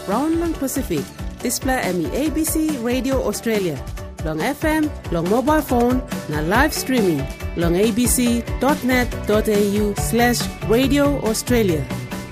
Brown Long Pacific, display ABC Radio Australia, long FM, long mobile phone, na live streaming, long abc.net.au/Radio Australia.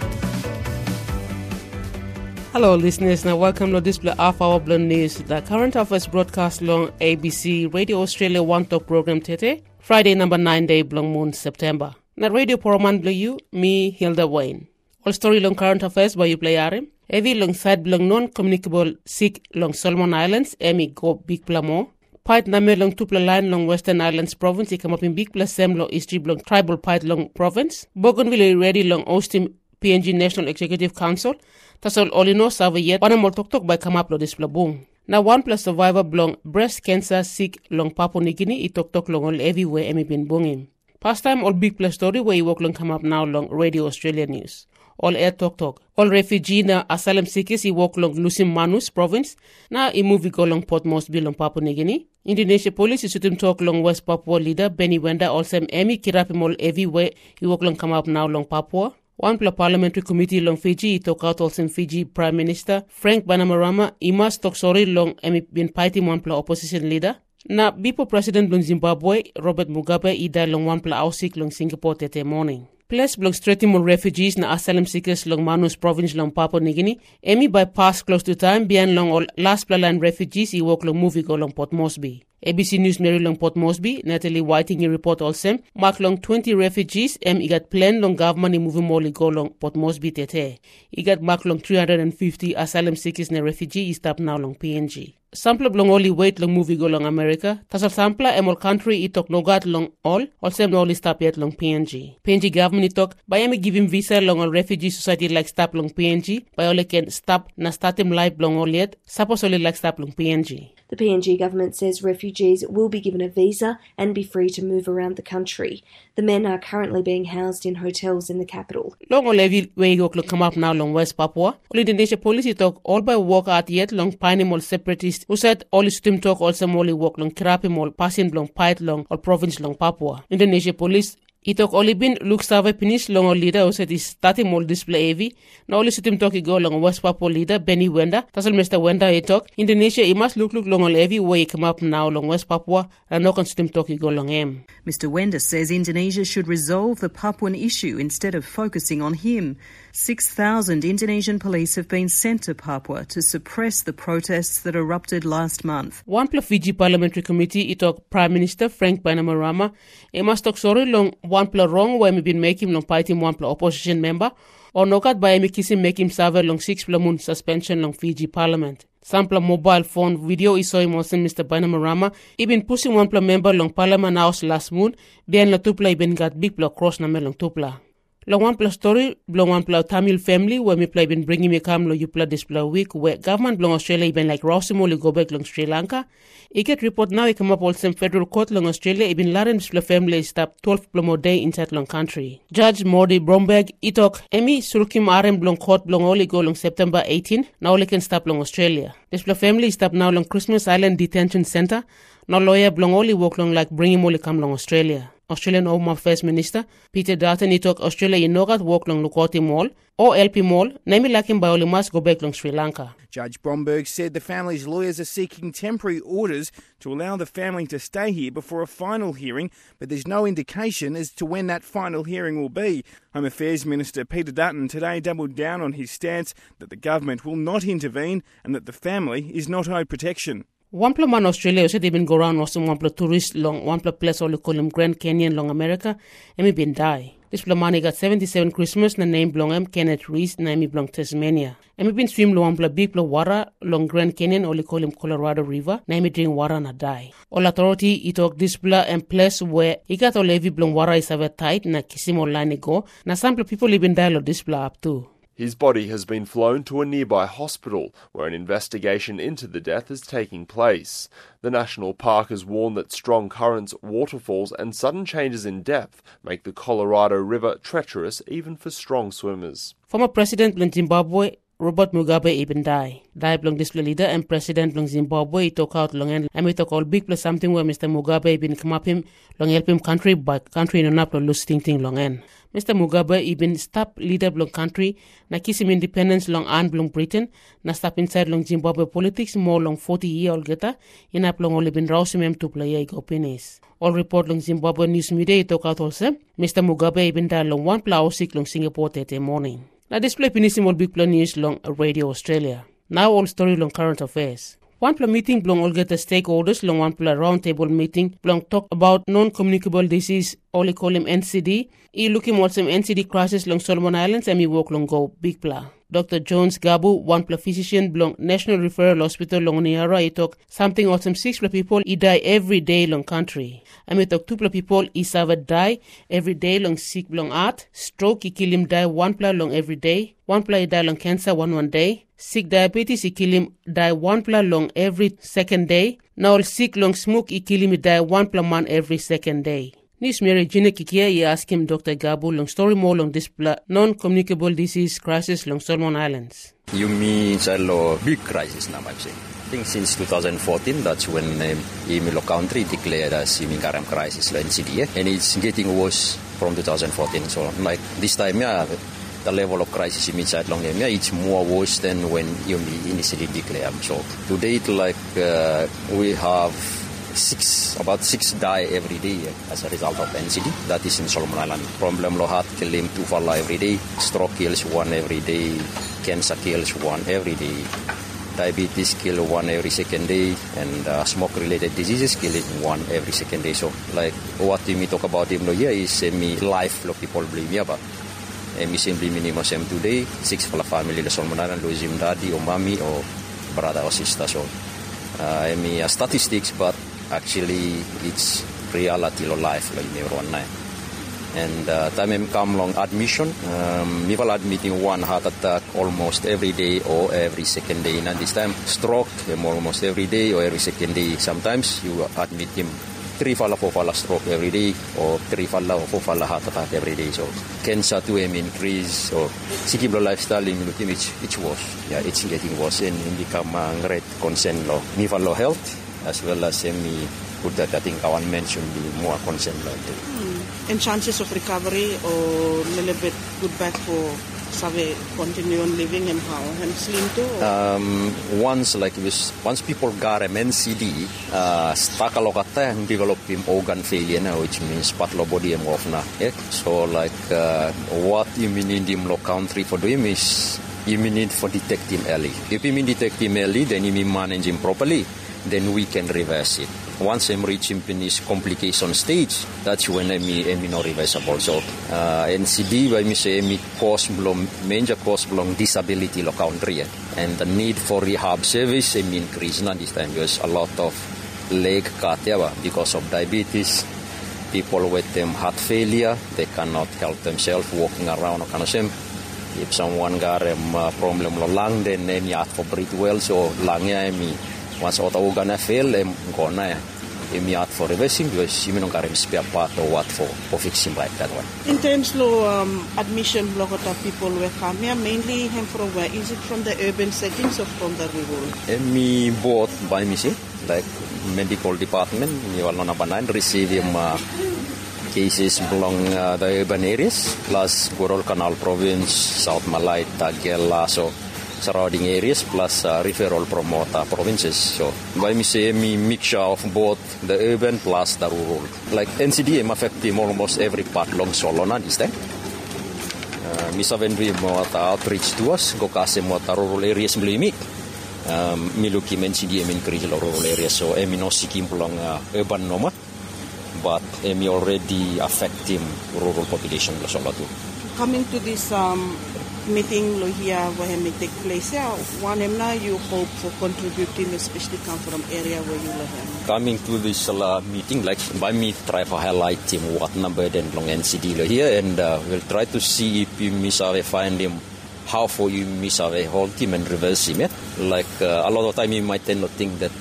Hello listeners, now welcome to display half hour Blend News, the current affairs broadcast long ABC Radio Australia One Talk program today, Friday number 9 day Blong Moon September. Na Radio Poroman Blue you, me Hilda Wayne. All story long current affairs by you play Arim. Evi long side long non-communicable sick long Solomon Islands, Emi go Big Plamo. Pite name long Tupla line long Western Islands province, come up in Big Plus Sem long East long Tribal Pite long province. Bougainville ready long Austin PNG National Executive Council. Tasol Olino Sava yet, Panamol Tok by come up lo display boom. Now 1+ survivor blong breast cancer sick long Papua New Guinea, it tok long all everywhere Emi bin bunging. Past time all Big Plus story where you walk long come up now long Radio Australia News. All air talk. All refugee na asylum seekers i walk long Lusim Manus province. Na I movie go long Port Moresby long Papua New Guinea. Indonesia police is to talk long West Papua leader Benny Wenda also Emi kirapimol everywhere i walk long come up now long Papua. One parliamentary committee long Fiji i talk out also Fiji Prime Minister Frank Bainimarama I must talk sorry long Emi bin fighting one opposition leader. Na Bipo President long Zimbabwe Robert Mugabe i die long one ausik long Singapore tete morning. Place blong straighting more refugees na asylum seekers long Manus province long Papua New Guinea. Emi bypass close to time beyond long all last line refugees I walk long movie go long Port Moresby. ABC News Mary long Port Moresby, Natalie Whiting in report also. Mark long 20 refugees I got plan long government I movie molly go long Port Moresby tete. I got mark long 350 asylum seekers na refugee I stop now long PNG. Sample long only wait long movie go long America. Tasal sample emol country I talk no got long all no only stop yet long PNG. PNG government I talk by emi giving visa long all refugee society like stop long PNG. By only can stop na start him life long all yet. Suppose only like stop long PNG. The PNG government says refugees will be given a visa and be free to move around the country. The men are currently being housed in hotels in the capital. Long all every way you come up now long West Papua. All Indonesia police talk all by walk out yet long Piney separatists who said all is team talk also molly walk long Kirapimol passing long Pite long or province long Papua. Indonesia police Itok oli bin look save finish long leader who said is starting mall display heavy. Now only sitim talk go long West Papua leader Benny Wenda. Tasal Mr. Wenda itok. Indonesia I must look long all heavy way come up now long West Papua and no sitim talk go long em. Mr. Wenda says Indonesia should resolve the Papuan issue instead of focusing on him. 6,000 Indonesian police have been sent to Papua to suppress the protests that erupted last month. One Fiji Parliamentary Committee itok Prime Minister Frank Bainimarama must talk sorry long one wrong where me been making long fighting one opposition member or no cut by me kissing make him serve long 6 moon suspension long Fiji Parliament. Sample mobile phone video I saw him also Mr. Bainimarama been pushing one member long Parliament House last moon then la tupla been got big cross na me long tupla. Long one story, blong one Tamil family where me play been bringing me come lo you play display week where government blong Australia been like Rosimoli go back long Sri Lanka. I get report now I come up also federal court long Australia been Laren display family stop 12 more day inside long country. Judge Modi Bromberg itok Emi Surkim Arem blong court blong only go long September 18 now only can stop long Australia. Display family stop now long Christmas Island Detention Center. No lawyer blong only walk long like bring him only come long Australia. Australian Home Affairs Minister Peter Dutton itok Australia inogat walk long Lukoti Mall or LP Mall, namely like him by only must go back long Sri Lanka. Judge Bromberg said the family's lawyers are seeking temporary orders to allow the family to stay here before a final hearing, but there's no indication as to when that final hearing will be. Home Affairs Minister Peter Dutton today doubled down on his stance that the government will not intervene and that the family is not owed protection. One man Australia said they been go around also one tourist long one place only call him Grand Canyon long America and me been die. This man got 77 Christmas na name belong him Kenneth Reese na me belong Tasmania. And me been swim long one big water long Grand Canyon only call him Colorado River na me drink water na die. All authority he talk this and place where he got all heavy belong water is ever tight na kisim online go na sample people even die lo this up too. His body has been flown to a nearby hospital where an investigation into the death is taking place. The National Park has warned that strong currents, waterfalls and sudden changes in depth make the Colorado River treacherous even for strong swimmers. Former President of Zimbabwe Robert Mugabe ibn die. Die blong display leader and president blong Zimbabwe talk out long and I talk all big plus something where Mr. Mugabe ibn come up him long help him country by country no nap lose ting long end. Mr. Mugabe ibn stop leader blong country na kiss him independence long and blong Britain na stop inside long Zimbabwe politics more long 40 year old geta in up long only been rouse him to play opinions. All report long Zimbabwe news media talk out also Mr. Mugabe ibn die long one plow sick long Singapore Thursday morning. Now display pinissimo big plan news long Radio Australia. Now all story long current affairs. One plan meeting belong all get the stakeholders long one plan round table meeting belong talk about non-communicable disease only call him NCD. E looking at some NCD crisis long Solomon Islands and me walk long go big plan. Dr. Jones Gabu, one plus physician belong National Referral Hospital long Niara, he talk something or some 6 people he die every day long country. I mean talk 2 people he survived die every day long sick belong art, stroke he kill him die 1 long every day, 1 he die long cancer one day, sick diabetes he kill him die 1 long every second day, now sick long smoke he kill him die 1 man every second day. Nis Mary Gina Kikia, he asked him Dr. Gabu long story more long this non-communicable disease crisis long Solomon Islands. You mean it's a big crisis now, I'm saying. I think since 2014, that's when Imilo country declared as Imikaram crisis, NCD, and it's getting worse from 2014. So like this time, the level of crisis inside long it's more worse than when you initially declared. So today, we have about 6 die every day as a result of NCD. That is in Solomon Island. Problem lo heart kill him 2 fall every day. Stroke kills 1 every day. Cancer kills 1 every day. Diabetes kill 1 every second day. And smoke-related diseases kill 1 every second day. So like what we talk about him here is life lo people blame here, but me simply minimum same today. 6 for family lo Solomon Island lose him daddy or mommy or brother or sister. So statistics, but actually it's reality of life like everyone now. And time come long admission, people admitting 1 heart attack almost every day or every second day. And this time stroke almost every day or every second day. Sometimes you admit him 3 4 stroke every day or 3 4 heart attack every day. So cancer to increase. So sikiblo lifestyle it's worse. Yeah, it's getting worse and become a great concern law. Nivalo health as well as put that I think our mention be more concern law. And chances of recovery or a little bit good back for Save continue on living and how and slim too? Once people got NCD, stakalokata and develop him organ failure now, which means patlo body and off na. So what you mean in the country for doing is you need for detect him early. If you mean detect him early, then you mean manage him properly, then we can reverse it. Once I'm reaching this complication stage, that's when I'm not reversible. So NCD, when we say major cause belong disability lo country, and the need for rehab service increase now this time because a lot of leg cut because of diabetes. People with heart failure, they cannot help themselves walking around or kind of same. If someone got a problem lo lung, then you have to breathe well. So lung once auto organ fail, go na. You have for reversing because you don't carry spare part or what for fixing like that one. In terms of admission, lot of people were coming mainly from where? Is it from the urban settings or from the rural? Me both by me see like medical department. You all know about receiving cases belong the urban areas plus Gorol Canal Province, South Malay, Tagela, so surrounding areas plus referral from provinces. So by me say mixture of both the urban plus the rural. Like NCD affecting almost every part long Solona this time. Misavendri outreach to us go kasi rural areas blimik. Miluki NCD increase rural areas so no seeking long urban noma, but already affecting rural population Solo too. Coming to this meeting here where may take place, one now you hope for contributing, especially come from area where you live. Coming to this meeting, like by me try to highlight him what number then long NCD here, and we'll try to see if you find him how for you hold him and reverse him. Like a lot of time you might tend to think that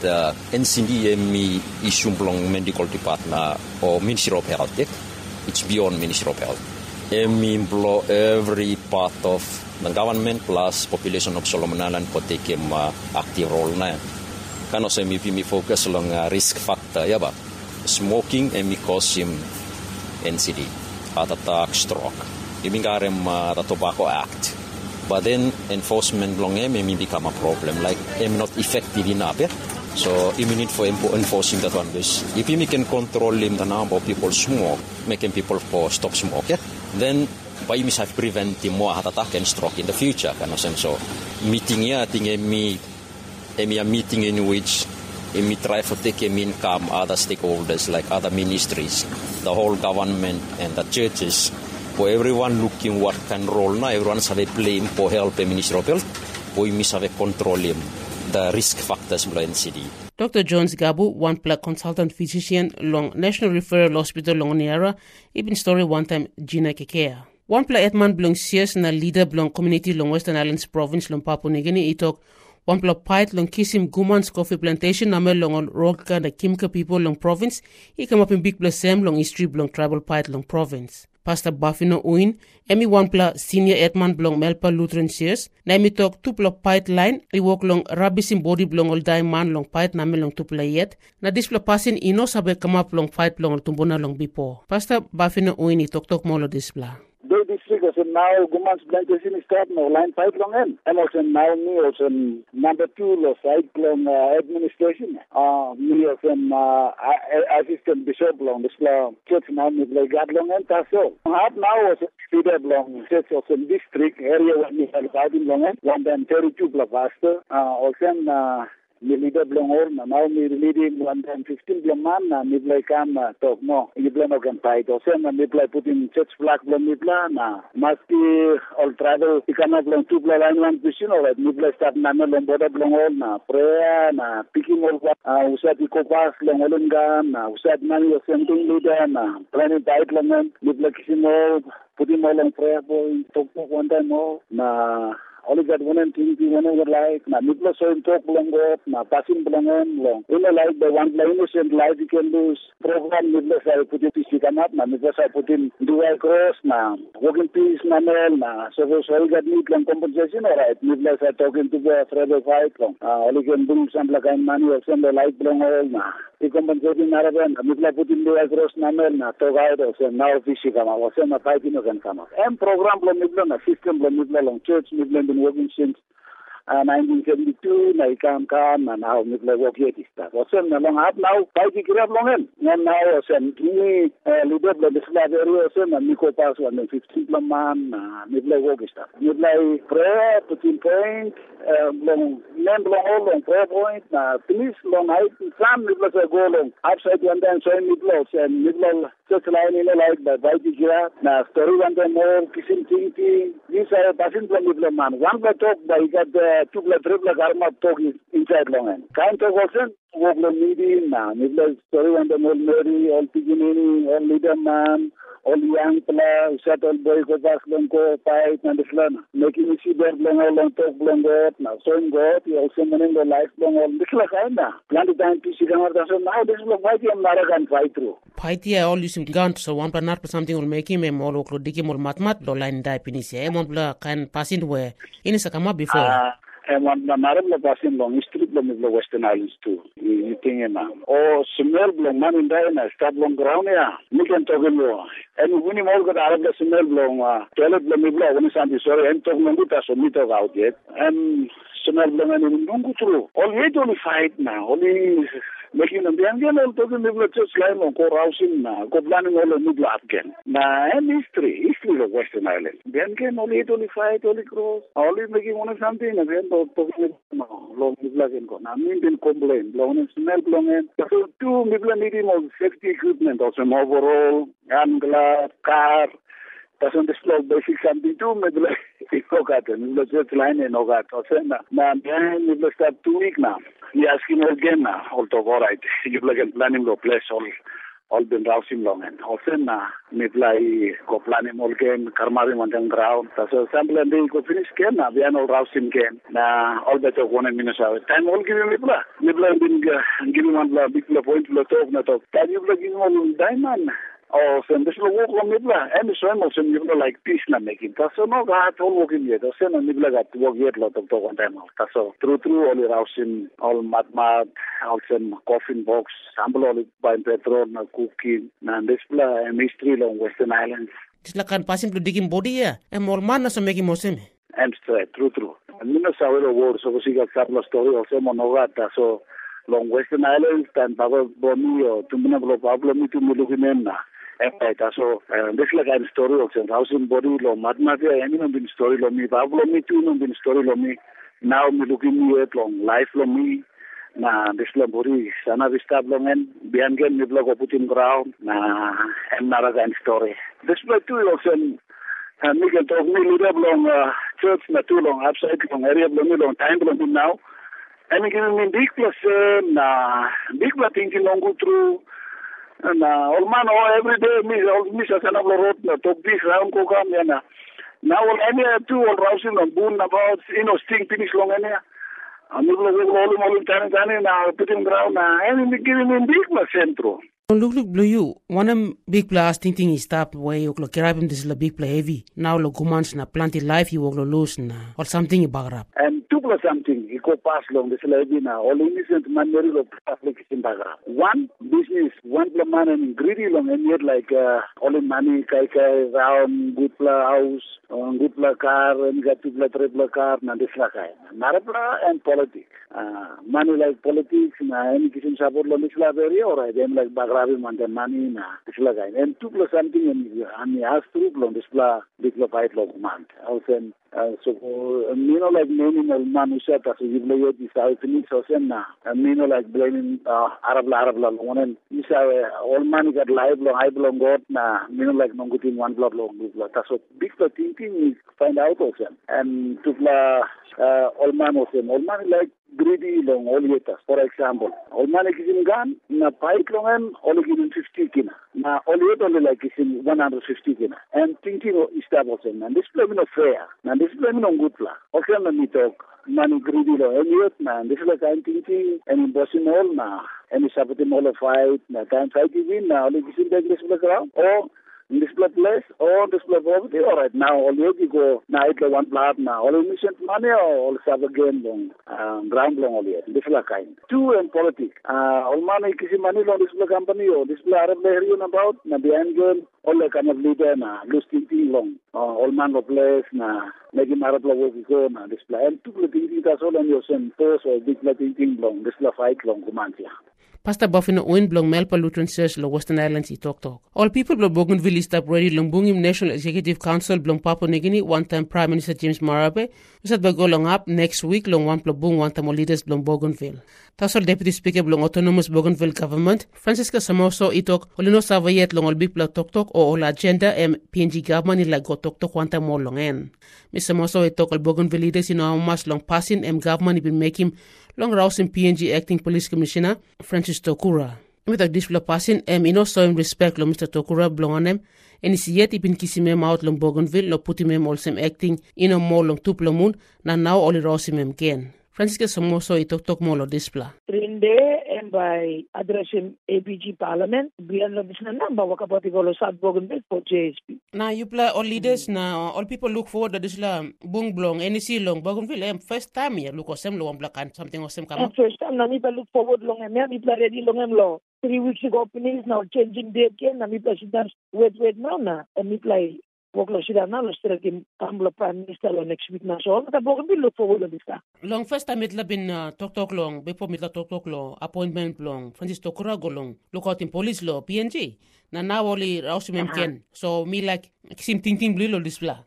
NCD issue belong medical department or Ministry of Health. It's beyond Ministry of Health. Blow every part of the government plus population of Solomon Island could take an active role now. Can also me focus on risk factor, yeah, but smoking and me cause him NCD, heart attack, stroke. Even the Tobacco Act. But then enforcement long may become a problem, like I'm not effective enough, yeah? So you need for enforcing that one. If you can control the number of people smoke, making people stop smoking, then by you have preventing more heart attack and stroke in the future. So meeting here, I think a meeting in which we try to take income other stakeholders like other ministries, the whole government and the churches, for everyone looking what can role now, everyone have a blame for help a Ministry of Health, we must have a controlling the risk factors in NCD. Dr. Jones Gabu, one plug consultant physician long National Referral Hospital long Niara, ibn story one time Gina Kekea. One plug Edman belong CS na leader belong community long Western Islands province long Papua New Guinea itok one plug pite long Kisim Gumans coffee plantation namel long Roka the Kimka people long province he come up in big blasem long history belong tribal pite long province. Pastor Bafino Uin, Emi Wanpla Senior Edman Blong Melpa Lutheran Sears, Naimi Tok Tupla Pite Line, I walk long Rabisim Body Blong Ol Daiman Long Pite Nami Long Tupla Yet, Na Displa Passin Ino Sabe Come Up Long Pite Blong Tumbona Long Bipo. Pastor Bafino Uin, Tok Molo Displa. The district also now Gumans plantation is starting no line pipe long end. And also now me also number 2 of site long administration. Me also assistant bishop long this church now me like God long end so. Have now also leader long church also district area where me have God long end. 132 pastor. Also me leader belong all now me leading 115 belong man me play come talk no me belong again fight or same me play put in church flag belong me play na maski all travel ikana belong 2 play line 1 position all right me play start na belong border belong all na prayer na picking all usat ikopas belong all na usat mani or something leader na planning fight belong me play kisimo put in all on prayer boy talk one time more na only that one and thing we whenever like na mitla so in talk belongot na passing belongon long in like the one innocent life you can lose program mitla say put it to come up na mitla say put in do I cross na working peace na mel na so got need long compensation all right mitla say talking to the forever fight long only can bring some like money or some like belongol na the compensation na raben mitla put in do I cross na mel na to guide us now fish come up so na fighting can come up and program lo mitla na system lo mitla long church mitla working since 1972, na ikam na now mitla work yet is that. Also na long up now, fighting grab long end. And now also me leader of the Slav area also na Miko pass 115 man mitla work is that. Mitla prayer, put in point, long land long all long prayer point, na please long height, some mitla say go long upside one time so mitla and mitla just line in like the fighting grab, na story one time more kissing thinking. These are passing from mitla man. One by talk by got the triple garma talk inside long end. Kind of also work the meeting now. Mitla story one the more Mary, all beginning, all leader man, all young player, settle boy go back long go fight and the flan. Making it see that long talk long got now. So in God, you also meaning the life long all this like kinda. Plan the time to see now this is why I'm not can fight through. Fight here all using gun so one planar something will make him a more local dikim or matmat lo line die pinisia. Emon bla can pass in where in Sakama before. And one Marabla passing long history from the Western Islands too. You think or smell blong man in Diana, start long ground yeah. We can talk in more. And when you all got out of the smell blong toilet blong when something sorry and talk manguta so me talk out yet. And smell blong and don't go through. Only fight now. Only making them the angel talking the church line on go rousing go planning all the middle again. Now and history of Western Island. Then can only fight, only cross, only making one something and then talking long and go. Now mean didn't complain, long and smell long and so 2 middle medium of safety equipment also overall, angler, car. Doesn't display basic something too, maybe the church line and all that. Now, then we start 2 weeks now. We asking again now, all talk all right. You can planning the place all been rousing long and also now, maybe go planning all again, Karmari mountain ground. So sample and they go finish again now. We are all rousing again. Now, all better 1 minute hour. Time all give him Mibla. Mibla been giving one big point to talk, not talk. Can you give him all diamond? O sen this lo work lo midla and so mo sen you like peace na making. So no ga all working yet. Sen na midla gat work yet lo to one time. So through all rausin all mat all sen coffin box sample all by petrol na cooking na display mystery long Western Islands. Disla kan pasim to digim body ya. Mol man na so making moseme. And straight true. And no sawer word so we got couple story also monogata so long Western Islands and Baba Bomi or Tumina Pablo mi to Mulukinena. So this like a story of housing body lo matmatia any no been story lo mi Pablo mi too no been story lo mi now me looking at long life lo mi na this la body sana vista lo men biangen mi blog Putin ground na and naraga story. This like two also and we can talk me little long church na too long upside long area long time long now. And we can big plus na big plus thinking long go through na all man every day me sa sana road na talk this round ko kam na now all any two all rousing on boon about sting finish long any and we will all time na putting ground na and we giving in big plus centro. Look blue you. One big blast thinking is stop where you look carabim this la big play heavy. Now lo gumans na planty life you will lose na or something you bagrap. And two plus something you go pass long this lady na all innocent man very lo application bagrap. One business, one man and greedy long and yet like all in money kai round good pla house, good pla car and got two pla triple car na this la kai. Narapla and politics. Money like politics na any kitchen support lo this la very or then like bagrap. Money na isla guy and two plus something and he has through long display big fight log month also so like naming man who said that you play this out in so na like blaming Arab la one and you say all man got live long I belong got na like no good in one block long so big thinking is find out also and to all man like greedy long all yetas. For example, all man is gun na pipe long and all given 50 kina. Na all yet only like is in 150 kina. And thinking is establishing and this blaming of fair. And this blaming on good plan. Okay, na me talk. Man greedy long and yet man this is like I'm thinking and imposing all na and is happening all a fight na time fight win na all is in the ground or in this place or this property, all right, now all you go night one plot now, all mission money or all sub again long ground long all yet. This is kind. Two and politics. All money kisi money long this company or this Arab area about na behind girl all the kind of leader na lose thinking long. All man of place na making Arab work go na this and two thinking that's all and your son post or big thinking long this fight long comandia. Pastor Buffino Owen Blong Melpa Lutheran Church lo Western Islands I talk. All people blong Bougainville is ready Lumbungim National Executive Council blong Papua Nugini one-time Prime Minister James Marape usat ba go long up next week long one plobung one-time leaders blong Bougainville. Tasol Deputy Speaker blong Autonomous Bougainville Government Francisca Samoso itok olino savayet long all big pla tok o all agenda PNG government ila go tok one-time more long en. Mr. Samoso itok all Bougainville leaders mas long passing government been making long rouse in PNG Acting Police Commissioner Francis Tokura. With this passing, so in respect lo Mr. Tokura blonganem, and is yet ibin kisimem out long Bougainville lo putimem also acting more long tuplamun na now only rouse him again. Francisca Samoso itok mo lo displa. Trinde and by addressing APG Parliament, biyan lo bisna namba wakapati ko lo South Bougainville for JSP. Na you play all leaders na all people look forward to this la bung blong NEC long Bougainville first time ya look osem lo black something osem come. First time na mi pa look forward long em mi pa ready long em lo. 3 weeks ago openings now changing date again na mi pa sidan wait now na and mi play work lo sidan na lo straight in Kamla Prime Minister lo next week na so ta Bougainville look forward to this ka. Long first time it la bin talk long before mitla talk lo appointment long Francis Tokura go long look out in police law PNG na now only rouse mem ken so me like sim thinking blue lo display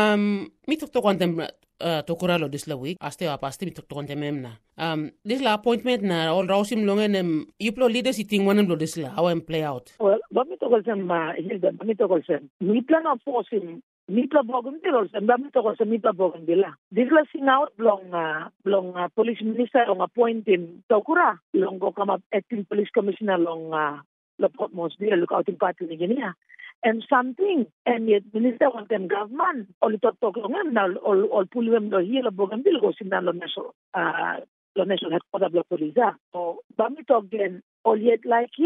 mi talk on them Tokura lo this la week aste mi talk on them na this la appointment na all rouse him long and you pro leaders eating one lo this la how play out well but me talk them me talk them we plan on forcing Mita Bougainville, and Bamito was a Mita Bougainville. This was in out long police minister on appointing Tokura, long go come up acting police commissioner long the Port Moresby, look out in Papua New Guinea. And something, and yet minister want them government, all talk long and all pull them here, Bougainville goes in the national headquarters of police. So Bamito again, all yet like him.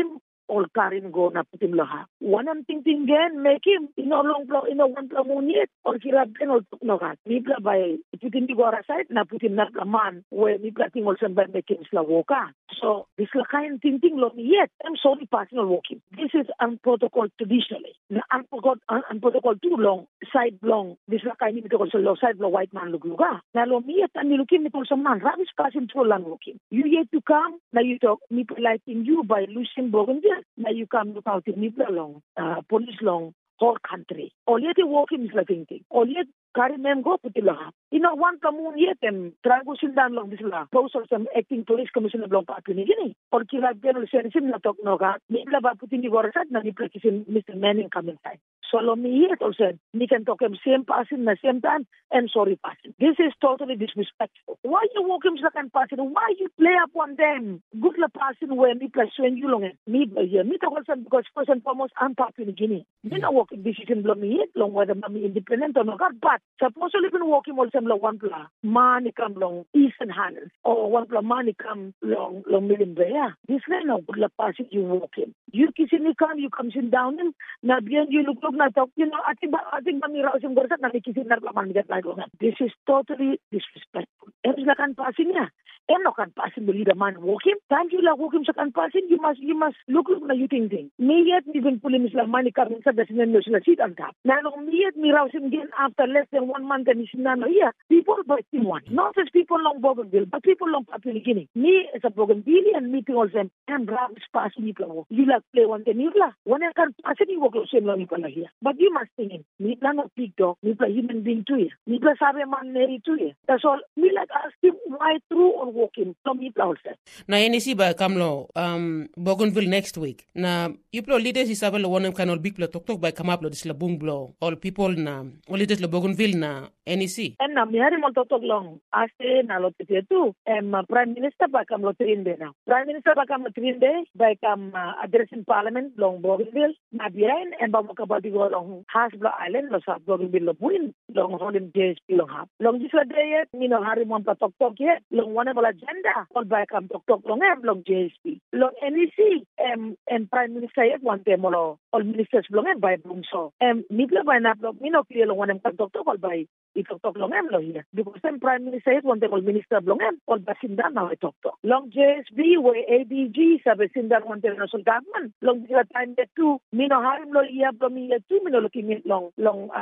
all karin go na putim laha. One am ting gen make him long one plamuniet or kirab gen all no gat. Nipla by putim di gora side na putim na man where nipla ting also by making slawoka. So this la kain ting lo yet. I'm sorry personal walking. This is unprotocol traditionally. Na unprotocol too long side long. This la kain nito also low side low white man look luga. Na lo yet and looking nito also man rabbis passing through land walking. You yet to come now you talk nipla lighting you by Lucien Bougainville. Now you come look out in nipla long police long whole country. All yet walking is like thinking. All yet carry mem go putilaha. One kamun yet trago sindan long this la. Those are some acting police commissioner long Papua New Guinea. Or kilab general sensim na talk no ga. Nipla ba putin igora sat na nipla kisin Mr. Manning coming side. So lo me yet also we can talk him same person na same time and sorry person. This is totally disrespectful. Why you walk him second person? Why you play upon them? Good la person where nipla swen you long me here. Me talk also because first and foremost I'm Papua New Guinea. Me na walk decision lo me yet long whether me independent or not. But supposedly been walking also lo one pla money come long Eastern Highlands or one pla money come long Milimbeya. This kind of good la person you walk him. You kissing come you come sit down and na bien you look na talk I think mamira usim gorsa na kissing na laman get like that. This is totally disrespectful. Ems la kan passing niya. No kan passing the leader man walk him. Time you la walk him sa kan passing you must look na you think. Me yet even pulling Islam money coming sa dasin no sila sit on top. Na no me yet mi raw sim again after less than 1 month and isinano here. People by team one. Not just people long Bougainville, but people long Papua New Guinea. Me as a Bougainvillean meeting also and grab pass people. You like play one day nila. When I can pass you walk same long people here. But you must think in. Me plan of big dog. Me play human being too here. Me play sabe man neri too here. That's all. Me like ask him why through or walking. So me play also. Na NEC ba kamlo Bougainville next week. Na you play leaders isabe lo one kind of big play talk by come up lo dis la boom blow. All people na all leaders lo Bougainville na NEC. And na mi hari mo talk long. Aste na lo tete tu. Prime Minister ba kam lo trinde na. Prime Minister ba kam lo trinde by kam addressing Parliament long Bougainville. Na biyain and ba mo kabadi go long Hasbro Island lo sa Bougainville lo buin long holding JSP long hap. Long jisla day hari mo talk yet. Long one bala agenda. All by kam talk long long JSP. Long NEC and Prime Minister yet one time all ministers long by Bumso. Mikla by na blog mino clear long one kam talk all by talk long lo here. Because then Prime Minister yet one time all minister long all by sindan now talk. Long JSP where ADG sabi sindan one time national government. Long jisla time that too mino harim lo iya from iya too mino looking at long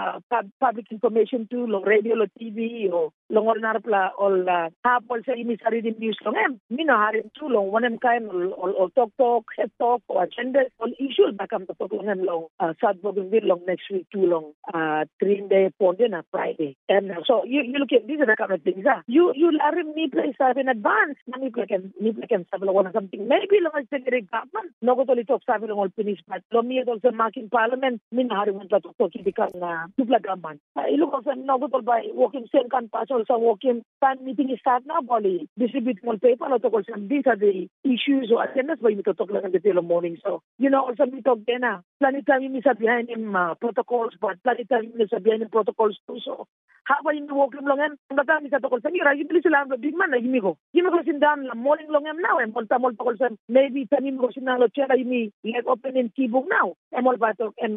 public information too long radio lo TV or long all narapla all hap all say inisari din news long mino harim too long one kind all talk head talk or agenda all issues back up to talk long South Bougainville long next week too long 3-day ponde na Friday. And so you look at these are the kind of things. You larim me place in advance. Me can have one something. Maybe long as the government no go to talk sabi long all finish but lo me also marking Parliament min harim want to talk because tupla government. You look also no go to by walking same can pass also walking fan meeting is start now body distribute more paper or talk also these are the issues or agendas why you talk like in the morning. So also me talk then plenty time you miss behind him protocols but plenty time you miss behind him protocols too. So how about you walking long and that is protocol sa mira you please lang big man na yimigo sindan la morning long now and multa protocol sa maybe tanim ko sinalo chera yimi like open in keybook now and all batok and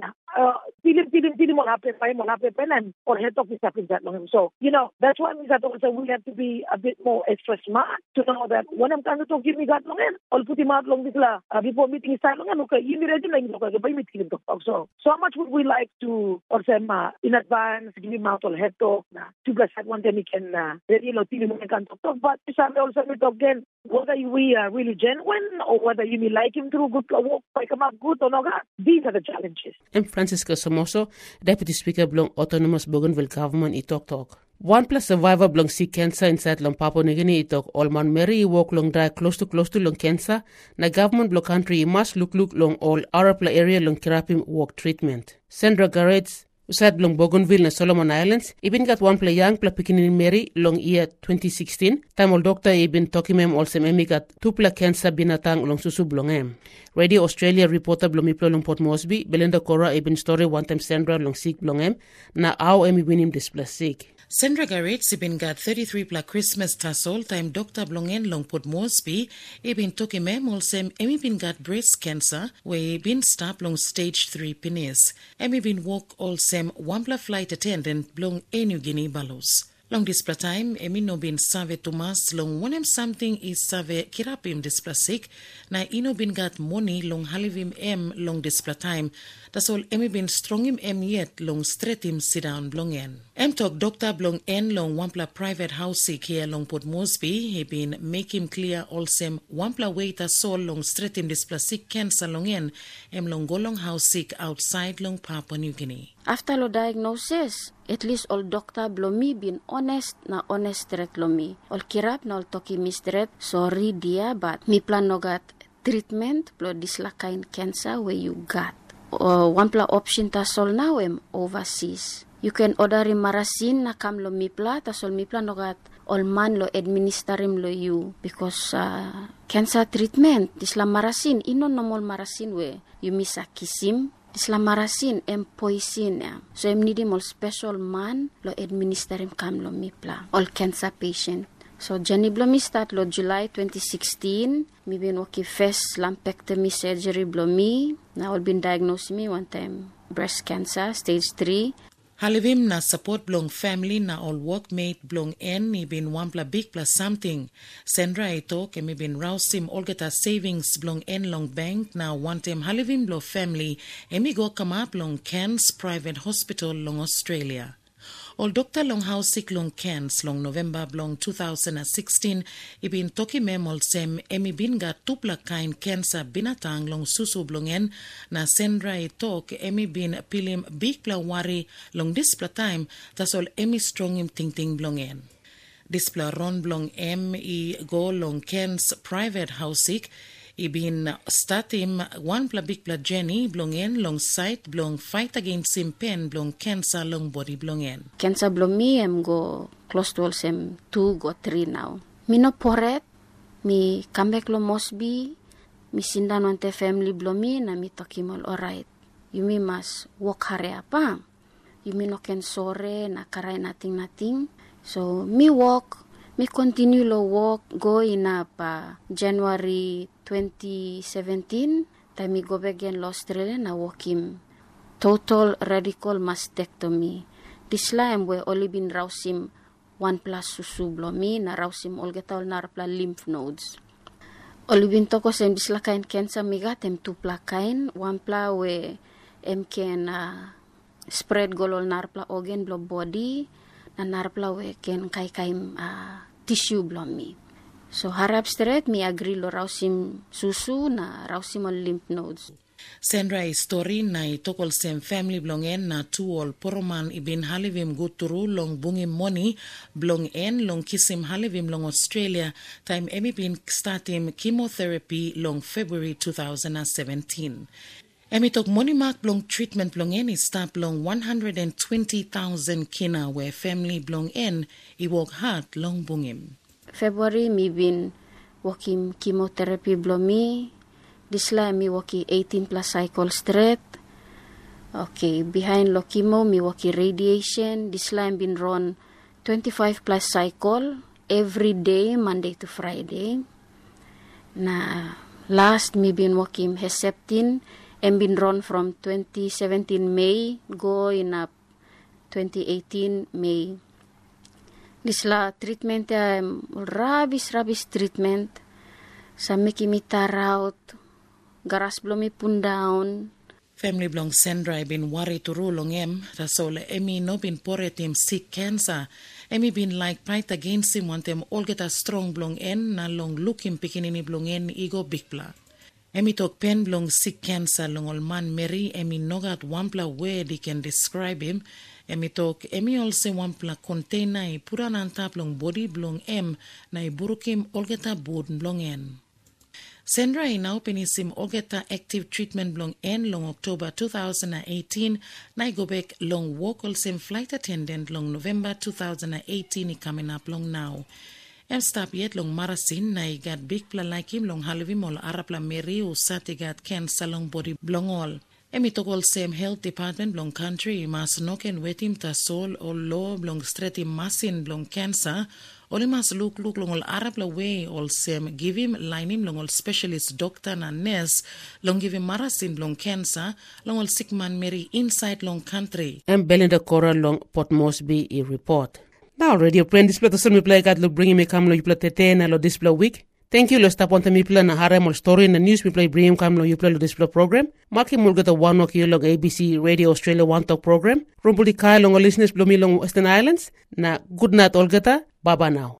tilim mo happen and or head of is happening that long. So that's why we have to be a bit more extra smart to know that when I'm trying to give me that long and all put him out long this la before meeting start long and okay you ready like by meeting talk so much would we like to or say in advance give him out all head talk na to plus one time we can really can talk but also we talk again whether we are really genuine or whether you may like him through good work by come up good or not. These are the challenges. I'm Francisca Somoso, Deputy Speaker belong Autonomous Bougainville Government talk. 1+ survivor belong see cancer inside long Papua New Guinea talk all man Mary walk long die close to long cancer. Na government block country must look long all Arapla area long kirapim walk treatment. Sandra Garrett usad long Bougainville na Solomon Islands, ibin got one play young pla picking Mary long year 2016. Time all doctor ibin talking mem also memi got 2 cancer binatang long susu blong Radio Australia reporter blomiplo long Port Moresby, Belinda Cora ibin story one time Sandra long sick blong na how emi winim display sick. Sandra Garrett sibin gat 33 pla Christmas tassel time Dr. Blongen long Port Moresby been took him sem emi bin gat breast cancer we been stop long stage 3 penis. Emi bin walk all sem wampla flight attendant blong New Guinea balos. Long displa time, emi no bin save Thomas long wanem something is save kirapim displa sick, na ino bin gat money long halivim long displa time. Das all emi bin strongim yet long stretim sit down blongen. Talk Dr. Blong long wampla private house here long Port Moresby, he been make him clear all sem wampla waiter sol long stretim displa sick cancer long long golong house sick outside long Papua New Guinea. After the diagnosis, at least all Dr. Blomi been honest stret lomi. All kirap na all toki mistret, sorry dia, but mi plan no got treatment plo dislakain cancer where you got. One pla option ta sol now overseas. You can order marasin na kam lo mi pla, ta sol mi plan no got all man lo administerim lo you because cancer treatment disla marasin inon nomol marasin we you misa kisim. Islam marasin poison so need all special man lo administerim kam lo mipla all cancer patient. So Jenny Blomi start lo July 2016. Mi bin waki first lumpectomy surgery Blomi. Now all been diagnosed me one time breast cancer stage 3. Halivim na support blong family na all workmate blong ni bin wampla big plus something. Sandra ito kemi bin rausim olgeta savings blong long bank na one time halivim blo family emi go come up long Cairns Private Hospital long Australia. All Dr. Long House sick long Cairns long November blong 2016 ibin toki memol sem emi bin ga tupla kain cancer binatang long susu blongen na Sandra itok emi bin pilim big pla wari long displa time tasol emi strongim ting blongen. Displa ron blong go long Cairns Private House sick ibin statim one pla big pla Jenny blongen long site blong fight against pen blong cancer long body blongen. Cancer blomi go close to all sem 2 go 3 now. Mi no poret, mi comeback lo Mosby, mi sindan wante family blomi na mi tokimol alright. You mi mas walk hare apa. You mi no ken sore na karay nating. So mi walk, mi continue lo walk go in January 2017, time I go back again to Australia na walk him total radical mastectomy. This time we only been rausim 1 plus susu blomi na rausim olgetol narpla lymph nodes. Only been toko sem dislakain cancer migatem 2 plakain 1 pla we can spread golol narpla organ blo body na narpla we can kai tissue blomi. So harap straight mi agree lo rausim susu na rausim all lymph nodes. Sandra story na itokol sem family blongen na tuol poroman ibin halivim guturu long bungim money blongen long kisim halivim long Australia time emi bin startim chemotherapy long February 2017. Emi tok money mark blong treatment blongen is stop long 120,000 kina where family blongen I work hard long bungim. February mi bin working chemotherapy blomi. This time mi working 18 plus cycle straight. Okay, behind lo chemo mi working radiation. This time bin run 25 plus cycle every day Monday to Friday. Na last mi bin working Herceptin and been run from 2017 May go in 2018 May. This la treatment rabis treatment sa mikimita route garas blomi pun down. Family blong Sandra been worried to rule long tasole emi no bin poretim sick cancer. Emi bin like fight against him want them all get a strong blong na long looking pikinini blong igo bigpla. Emi tok pen blong sick cancer long ol man Mary emi nogat wampla where they can describe him. Emi tok emi also wampla container I pura nantap long body blong na I burukim olgeta board blong Sandra I now penisim olgeta active treatment blong long October 2018 na I go back long walk also flight attendant long November 2018 I coming up long now. Stop yet long marasin na I got big pla like him long halivim ol arapla Mary usati got cancer long body blong all. Emitokol same health department blong country mas noken wetim ta sol o lo blong streti masin blong cancer. Oli mas look long Arab la way ol sem give him line him long ol specialist doctor na nurse long give him marasin long cancer long ol sick man Mary inside long country. And Belinda Cora long Port Moresby a report. Now radio friend display to send me play kat lo bring me kam lo you play tete na lo display week. Thank you lo stop on me play na harem ol story na news me play bring kam lo you play lo display program. Maki mulga to one ok long ABC Radio Australia One Talk program. Rumpuli kai long listeners blo mi long Western Islands na good night all gata. Baba now.